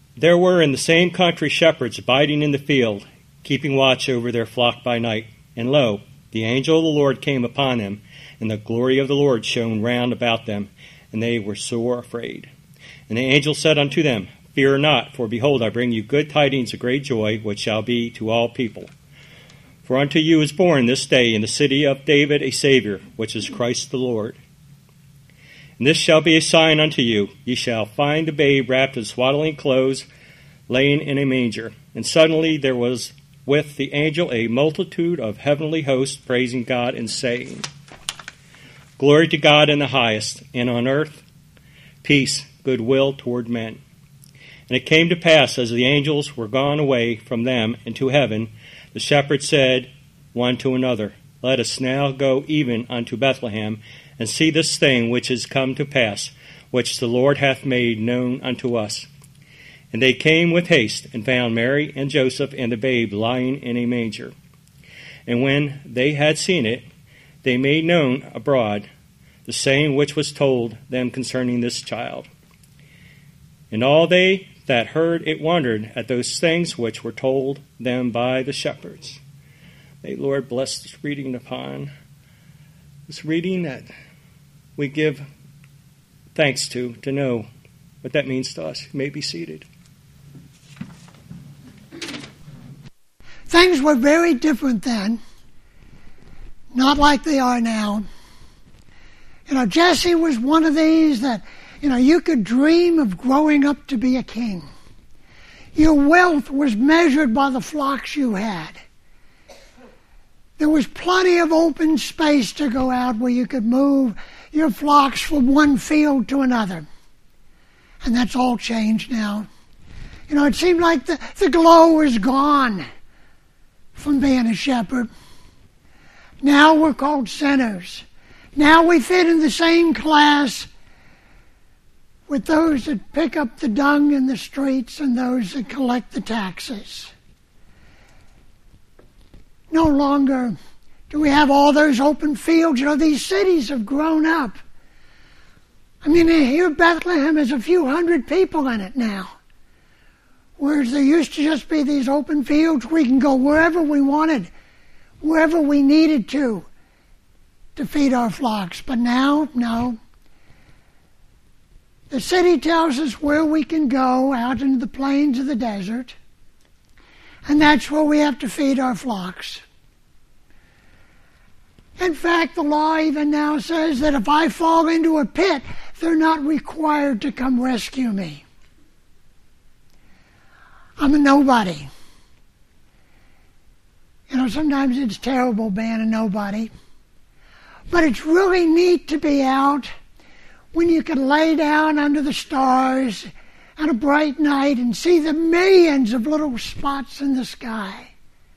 There were in the same country shepherds abiding in the field, keeping watch over their flock by night. And lo, the angel of the Lord came upon them, and the glory of the Lord shone round about them, and they were sore afraid. And the angel said unto them, Fear not, for behold, I bring you good tidings of great joy, which shall be to all people. For unto you is born this day in the city of David a Savior, which is Christ the Lord. And this shall be a sign unto you. Ye shall find the babe wrapped in swaddling clothes, laying in a manger. And suddenly there was with the angel a multitude of heavenly hosts, praising God and saying, Glory to God in the highest, and on earth peace, goodwill toward men. And it came to pass, as the angels were gone away from them into heaven, the shepherds said one to another, Let us now go even unto Bethlehem, and see this thing which is come to pass, which the Lord hath made known unto us. And they came with haste, and found Mary and Joseph and the babe lying in a manger. And when they had seen it, they made known abroad the saying which was told them concerning this child. And all they that heard it wondered at those things which were told them by the shepherds. May the Lord bless this reading upon this reading, that we give thanks to know what that means to us. You may be seated. Things were very different then, not like they are now. Jesse was one of these that, you could dream of growing up to be a king. Your wealth was measured by the flocks you had. There was plenty of open space to go out where you could move your flocks from one field to another. And that's all changed now. It seemed like the glow was gone from being a shepherd. Now we're called sinners. Now we fit in the same class with those that pick up the dung in the streets and those that collect the taxes. No longer do we have all those open fields. These cities have grown up. Here Bethlehem has a few hundred people in it now. Whereas there used to just be these open fields, we can go wherever we wanted, wherever we needed to feed our flocks. But now, no. The city tells us where we can go, out into the plains of the desert, and that's where we have to feed our flocks. In fact, the law even now says that if I fall into a pit, they're not required to come rescue me. I'm a nobody. Sometimes it's terrible being a nobody. But it's really neat to be out when you can lay down under the stars on a bright night and see the millions of little spots in the sky.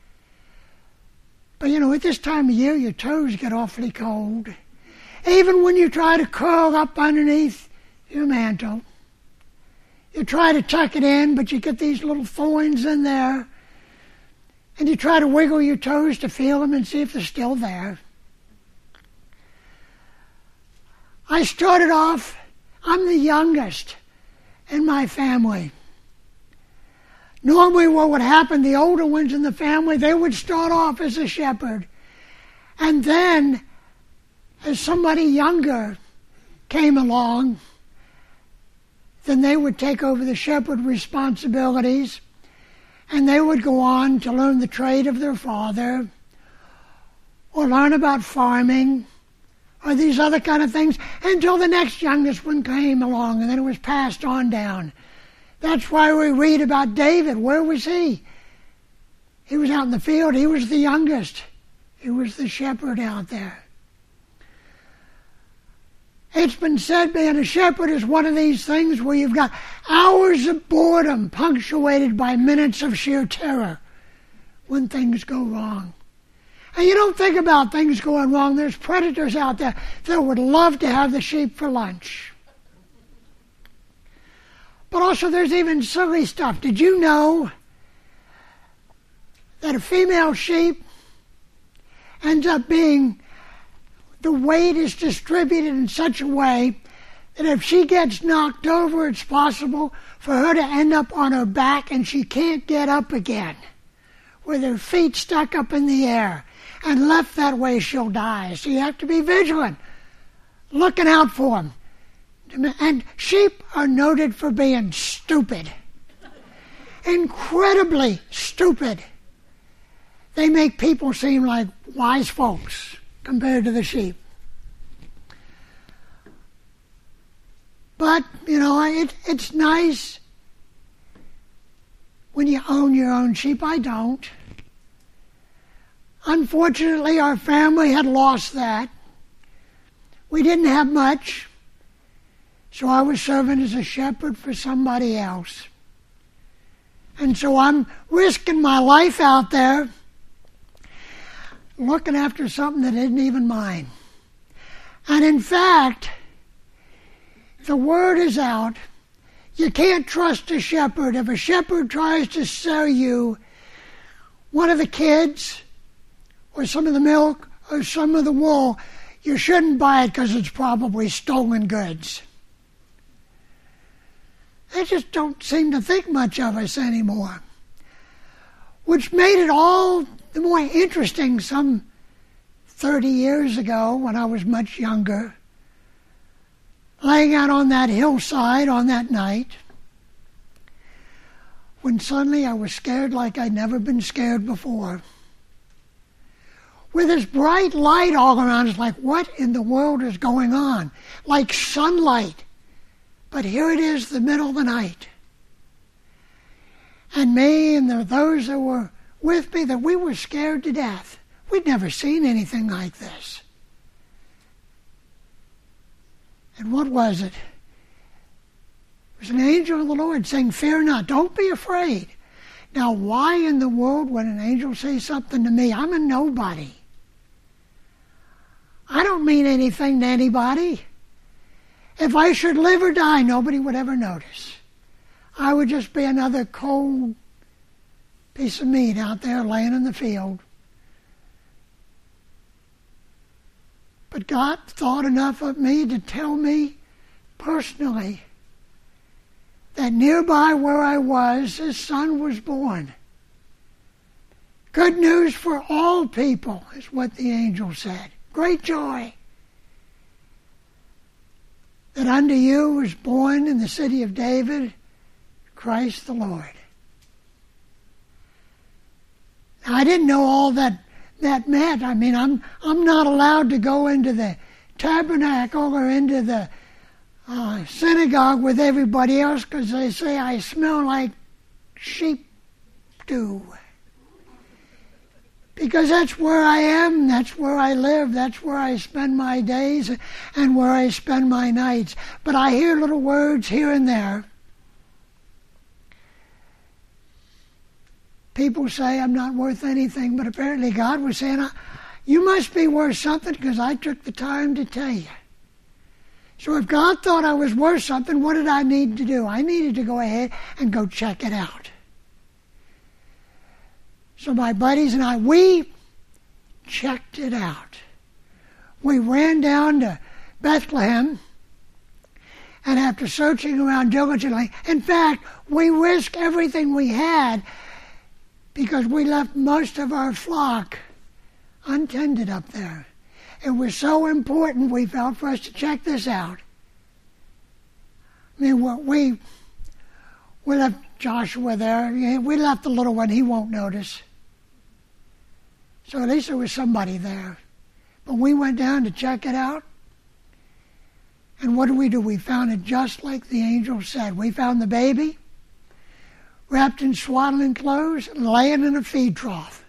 But at this time of year, your toes get awfully cold. Even when you try to curl up underneath your mantle. You try to tuck it in, but you get these little thorns in there. And you try to wiggle your toes to feel them and see if they're still there. I started off, I'm the youngest in my family. Normally what would happen, the older ones in the family, they would start off as a shepherd. And then, as somebody younger came along, then they would take over the shepherd responsibilities, and they would go on to learn the trade of their father, or learn about farming, or these other kind of things, until the next youngest one came along, and then it was passed on down. That's why we read about David. Where was he? He was out in the field. He was the youngest. He was the shepherd out there. It's been said being a shepherd is one of these things where you've got hours of boredom punctuated by minutes of sheer terror when things go wrong. And you don't think about things going wrong. There's predators out there that would love to have the sheep for lunch. But also there's even silly stuff. Did you know that a female sheep ends up being, the weight is distributed in such a way that if she gets knocked over, it's possible for her to end up on her back and she can't get up again, with her feet stuck up in the air, and left that way she'll die. So you have to be vigilant, looking out for them. And sheep are noted for being stupid, incredibly stupid. They make people seem like wise folks compared to the sheep. But, it's nice when you own your own sheep. I don't. Unfortunately, our family had lost that. We didn't have much, so I was serving as a shepherd for somebody else. And so I'm risking my life out there looking after something that isn't even mine. And in fact, the word is out. You can't trust a shepherd. If a shepherd tries to sell you one of the kids, or some of the milk, or some of the wool, you shouldn't buy it because it's probably stolen goods. They just don't seem to think much of us anymore, which made it all the more interesting some 30 years ago when I was much younger, laying out on that hillside on that night, when suddenly I was scared like I'd never been scared before. With this bright light all around, it's like, what in the world is going on? Like sunlight. But here it is, the middle of the night. And me and those that were with me, that we were scared to death. We'd never seen anything like this. And what was it? It was an angel of the Lord saying, fear not, don't be afraid. Now, why in the world would an angel say something to me? I'm a nobody. I don't mean anything to anybody. If I should live or die, nobody would ever notice. I would just be another cold piece of meat out there laying in the field. But God thought enough of me to tell me personally that nearby where I was, His Son was born. Good news for all people is what the angel said. Great joy that unto you was born in the city of David, Christ the Lord. Now, I didn't know all that meant. I mean, I'm not allowed to go into the tabernacle or into the synagogue with everybody else because they say I smell like sheep do. Because that's where I am, that's where I live, that's where I spend my days and where I spend my nights. But I hear little words here and there. People say I'm not worth anything, but apparently God was saying, you must be worth something because I took the time to tell you. So if God thought I was worth something, what did I need to do? I needed to go ahead and go check it out. So my buddies and I, we checked it out. We ran down to Bethlehem, and after searching around diligently, in fact, we risked everything we had because we left most of our flock untended up there. It was so important, we felt, for us to check this out. I mean, we left Joshua there. We left the little one. He won't notice. So at least there was somebody there. But we went down to check it out. And what do? We found it just like the angel said. We found the baby wrapped in swaddling clothes, laying in a feed trough.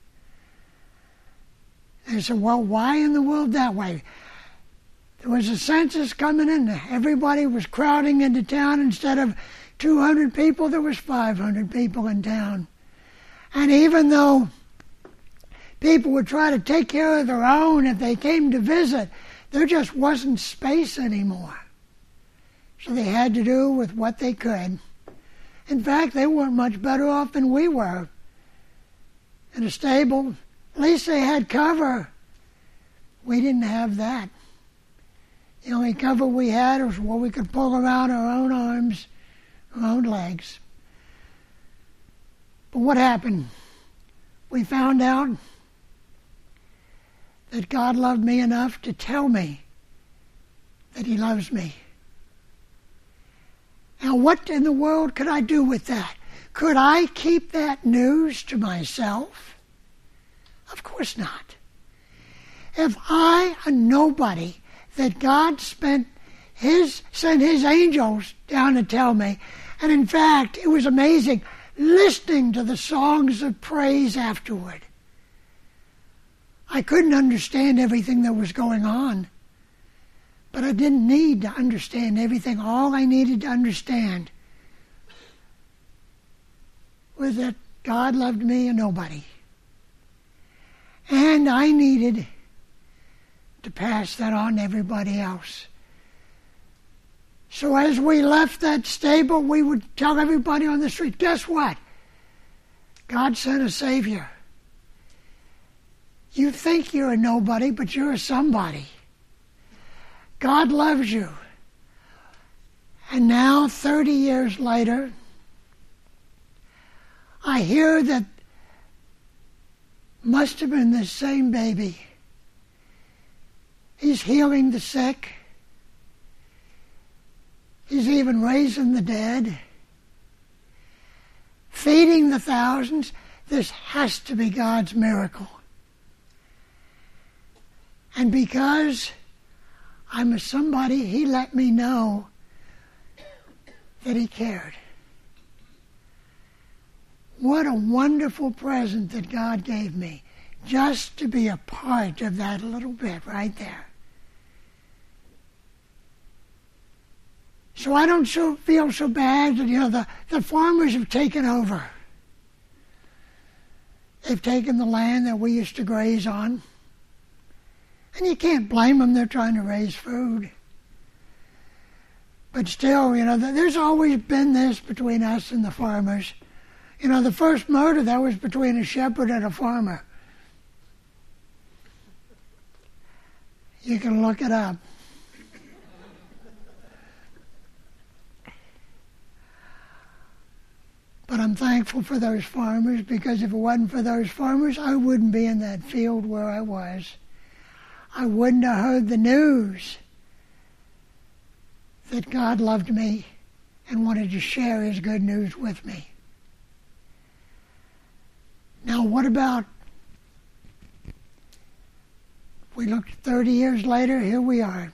They said, well, why in the world that way? There was a census coming in. Everybody was crowding into town. Instead of 200 people, there was 500 people in town. And even though people would try to take care of their own if they came to visit, there just wasn't space anymore. So they had to do with what they could. In fact, they weren't much better off than we were. In a stable, at least they had cover. We didn't have that. The only cover we had was what we could pull around our own arms, our own legs. But what happened? We found out that God loved me enough to tell me that He loves me. Now, what in the world could I do with that? Could I keep that news to myself? Of course not. If I, a nobody, that God sent His angels down to tell me, and in fact, it was amazing listening to the songs of praise afterward. I couldn't understand everything that was going on, but I didn't need to understand everything. All I needed to understand was that God loved me, a nobody. And I needed to pass that on to everybody else. So as we left that stable, we would tell everybody on the street, guess what? God sent a Savior. You think you're a nobody, but you're a somebody. God loves you. And now, 30 years later, I hear that must have been the same baby. He's healing the sick. He's even raising the dead, feeding the thousands. This has to be God's miracle. And because I'm a somebody, He let me know that He cared. What a wonderful present that God gave me, just to be a part of that little bit right there. So I don't feel so bad that, the farmers have taken over. They've taken the land that we used to graze on. And you can't blame them, they're trying to raise food. But still, there's always been this between us and the farmers. The first murder, that was between a shepherd and a farmer. You can look it up. But I'm thankful for those farmers, because if it wasn't for those farmers, I wouldn't be in that field where I was. I wouldn't have heard the news that God loved me and wanted to share His good news with me. Now, what about, we looked 30 years later, here we are.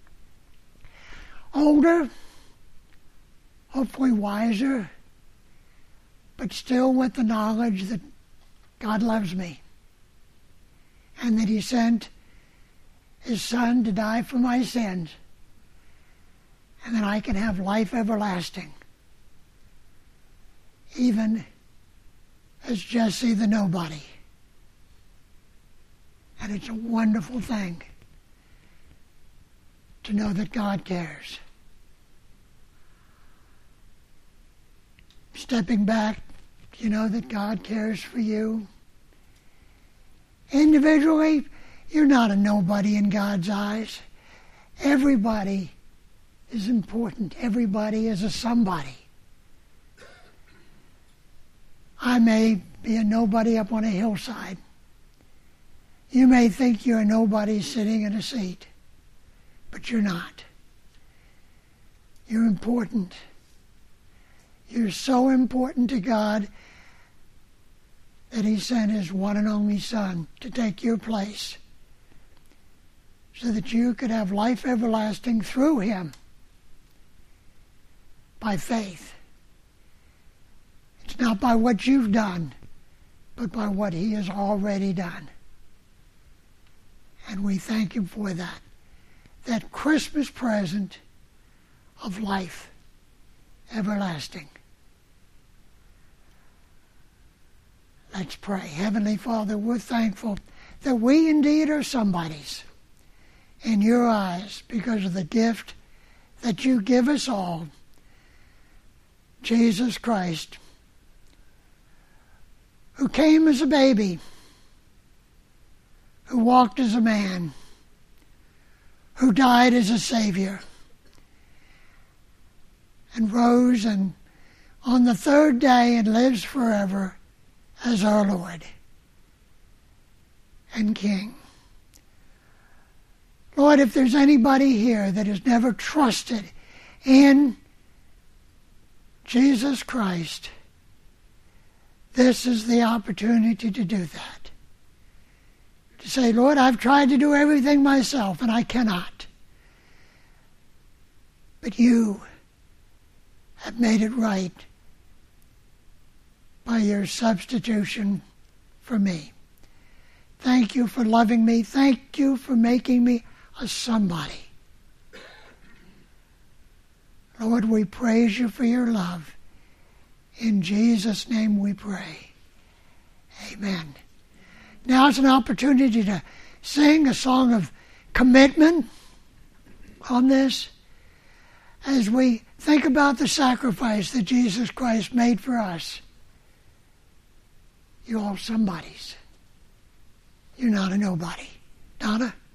Older, hopefully wiser, but still with the knowledge that God loves me and that He sent His Son to die for my sins, and that I can have life everlasting, even as Jesse the nobody. And it's a wonderful thing to know that God cares. Stepping back, you know that God cares for you. Individually, you're not a nobody in God's eyes. Everybody is important. Everybody is a somebody. I may be a nobody up on a hillside. You may think you're a nobody sitting in a seat, but you're not. You're important. You're so important to God that He sent His one and only Son to take your place so that you could have life everlasting through Him by faith. It's not by what you've done, but by what He has already done. And we thank Him for that. That Christmas present of life everlasting. Let's pray. Heavenly Father, we're thankful that we indeed are somebodies in your eyes because of the gift that you give us all, Jesus Christ, who came as a baby, who walked as a man, who died as a Savior and rose and on the third day and lives forever as our Lord and King. Lord, if there's anybody here that has never trusted in Jesus Christ, this is the opportunity to do that. To say, Lord, I've tried to do everything myself and I cannot. But you have made it right by your substitution for me. Thank you for loving me. Thank you for making me a somebody. Lord, we praise you for your love. In Jesus' name we pray. Amen. Now is an opportunity to sing a song of commitment on this as we think about the sacrifice that Jesus Christ made for us. You're all somebodies. You're not a nobody. Donna?